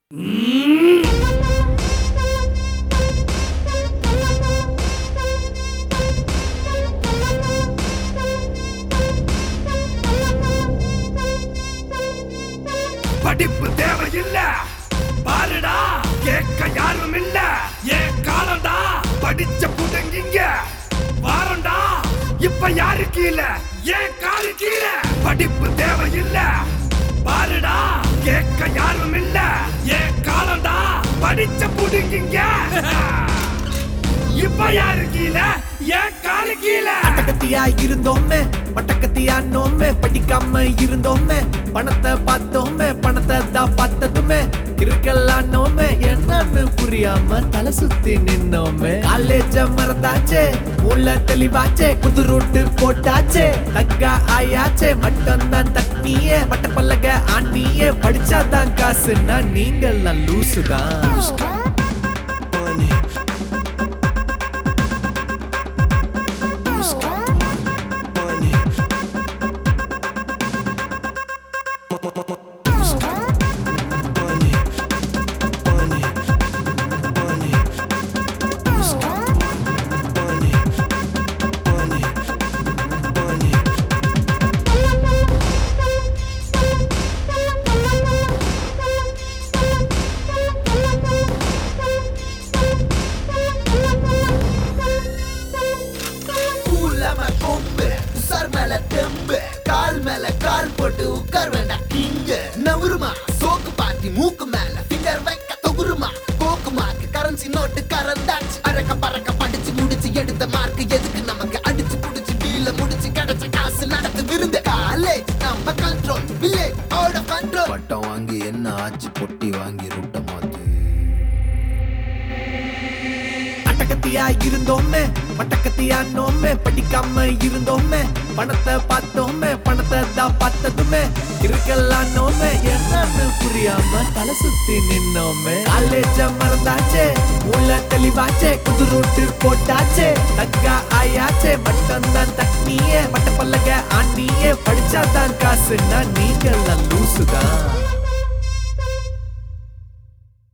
படிப்பு தேவையில்ல பாருடா கேட்க யாரும் இல்ல ஏன் காலம்டா படிச்ச புடுங்கிங்க வாரண்டா இப்ப யாரு கீழே ஏன் காலு கீழே படிப்பு தேவையில்ல பாருடா கேட்க யாரும் இல்ல ஏன் காலம்டா படிச்ச புடுங்கிங்க இப்ப யாரு கீழே ஏன் காலு கீழே அட்டகத்தியா இருந்தோமே பட்டக்கத்தியா நோமே படிக்காம இருந்தோமே பணத்தை பார்த்தோமே பணத்தை தான் பார்த்ததுமே இருக்கலாம் நோமே என்னன்னு புரியாம தலை சுத்தி நின்னோமே காலேஜ மறந்தாச்சே உள்ள தெளிவாச்சே புது ரூட்டு போட்டாச்சே தக்கா ஆயாச்சே மட்டும் தான் தக்னியே பட்ட பல்லக ஆண்டியே படிச்சாதான் காசுன்னா நீங்கெல்லாம் லூசுதான் கால் மேல கால் போட்டு உட்கார் வேண்டாம் கிங்க நவருமா சோக்கு பாட்டி மூக்கு மேல ஃபிங்கர் வைக்க தொகுருமா போக்கு மார்க் கரன்சி நோட்டு கரந்தாச்சு அறக்க பறக்க படிச்சு முடிச்சு எடுத்த மார்க் எதுக்கு நமக்கு அடிச்சு புடிச்சு டீல முடிச்சு கிடைச்ச காசு நடத்து விருந்த காலேஜ் நம்ம control village out of control பட்டம் வாங்கி என்ன ஆச்சு பொட்டி வாங்கி ரூட்ட மாத்து அட்டகத்தியா இருந்தோமே பட்டக்கத்தியா நோமே படிக்காம இருந்தோமே பணத்தை பார்த்தோமே பணத்தை தான் பார்த்ததுமே இருக்கலாம் நோமே என்னன்னு புரியாம தலை சுத்தி நின்னோமே காலேஜ மறந்தாச்சே உள்ள தெளிவாச்சே புது ரூட்டு போட்டாச்சே தக்கா ஆயாச்சே மட்டும் தான் தக்னியே பட்ட பல்லக ஆண்டியே படிச்சாதான் காசுன்னா நீங்கெல்லாம் லூசுதான்